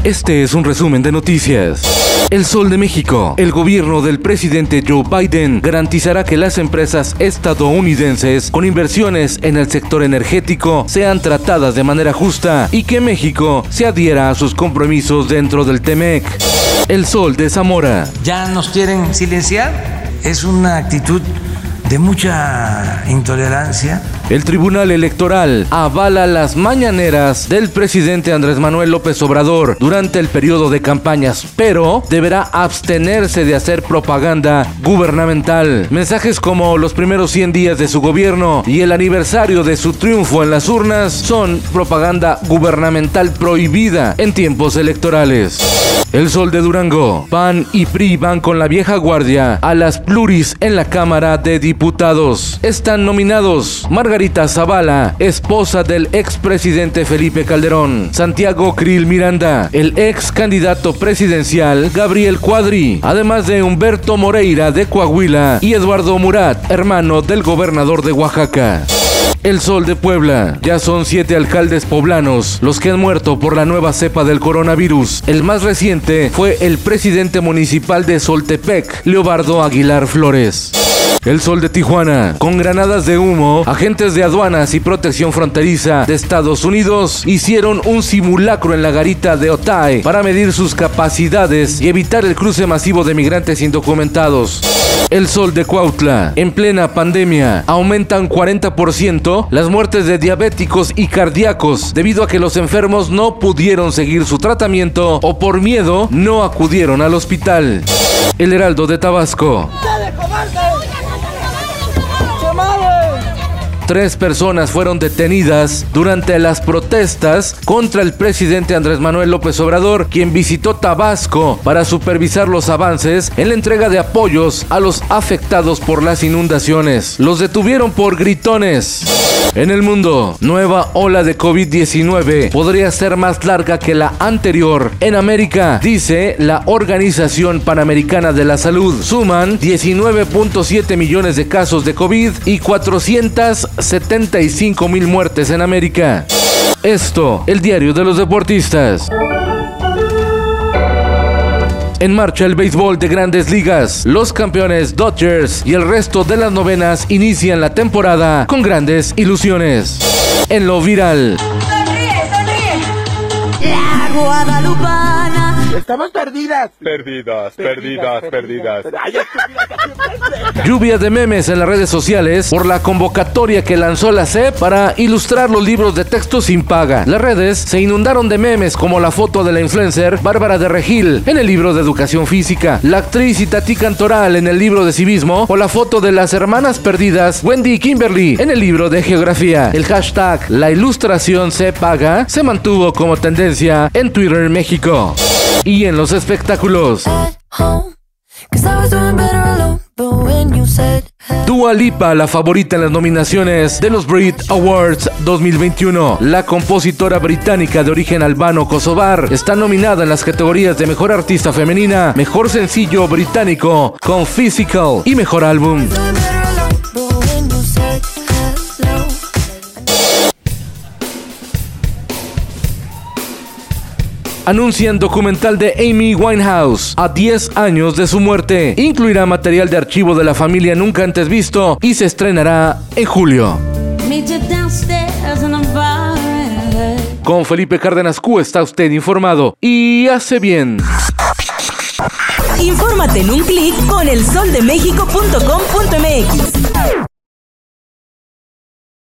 Este es un resumen de noticias. El Sol de México. El gobierno del presidente Joe Biden garantizará que las empresas estadounidenses con inversiones en el sector energético sean tratadas de manera justa y que México se adhiera a sus compromisos dentro del TEMEC. El Sol de Zamora. Ya nos quieren silenciar. Es una actitud de mucha intolerancia. El Tribunal Electoral avala las mañaneras del presidente Andrés Manuel López Obrador durante el periodo de campañas, pero deberá abstenerse de hacer propaganda gubernamental. Mensajes como los primeros 100 días de su gobierno y el aniversario de su triunfo en las urnas son propaganda gubernamental prohibida en tiempos electorales. El Sol de Durango. PAN y PRI van con la vieja guardia a las pluris en la Cámara de Diputados. Están nominados Margarita Zavala, esposa del expresidente Felipe Calderón, Santiago Krill Miranda, el ex candidato presidencial Gabriel Cuadri, además de Humberto Moreira de Coahuila y Eduardo Murat, hermano del gobernador de Oaxaca. El Sol de Puebla. Ya son 7 alcaldes poblanos los que han muerto por la nueva cepa del coronavirus. El más reciente fue el presidente municipal de Soltepec, Leobardo Aguilar Flores. El Sol de Tijuana. Con granadas de humo, agentes de aduanas y protección fronteriza de Estados Unidos hicieron un simulacro en la garita de Otay para medir sus capacidades y evitar el cruce masivo de migrantes indocumentados. El Sol de Cuautla. En plena pandemia, aumentan 40% las muertes de diabéticos y cardíacos debido a que los enfermos no pudieron seguir su tratamiento o por miedo no acudieron al hospital. El Heraldo de Tabasco. 3 personas fueron detenidas durante las protestas contra el presidente Andrés Manuel López Obrador, quien visitó Tabasco para supervisar los avances en la entrega de apoyos a los afectados por las inundaciones. Los detuvieron por gritones. En el mundo, nueva ola de COVID-19 podría ser más larga que la anterior en América, dice la Organización Panamericana de la Salud. Suman 19.7 millones de casos de COVID y 475,000 muertes en América. Esto, el diario de los deportistas. En marcha el béisbol de Grandes Ligas. Los campeones Dodgers y el resto de las novenas inician la temporada con grandes ilusiones. En lo viral. Sonríe. La guadalupana. Estamos perdidas. Perdidas. Ay, Lluvia de memes en las redes sociales por la convocatoria que lanzó la SEP para ilustrar los libros de texto sin paga. Las redes se inundaron de memes como la foto de la influencer Bárbara de Regil en el libro de Educación Física, la actriz Itatí Cantoral en el libro de Civismo o la foto de las hermanas perdidas Wendy y Kimberly en el libro de Geografía. El hashtag La Ilustración se paga se mantuvo como tendencia en Twitter México. Y en los espectáculos. Dua Lipa, la favorita en las nominaciones de los Brit Awards 2021. La compositora británica de origen albano-kosovar está nominada en las categorías de Mejor Artista Femenina, Mejor Sencillo Británico con Physical y Mejor Álbum. Anuncian documental de Amy Winehouse a 10 años de su muerte. Incluirá material de archivo de la familia nunca antes visto y se estrenará en julio. Con Felipe Cárdenas Q está usted informado y hace bien. Infórmate en un clic con elsoldemexico.com.mx.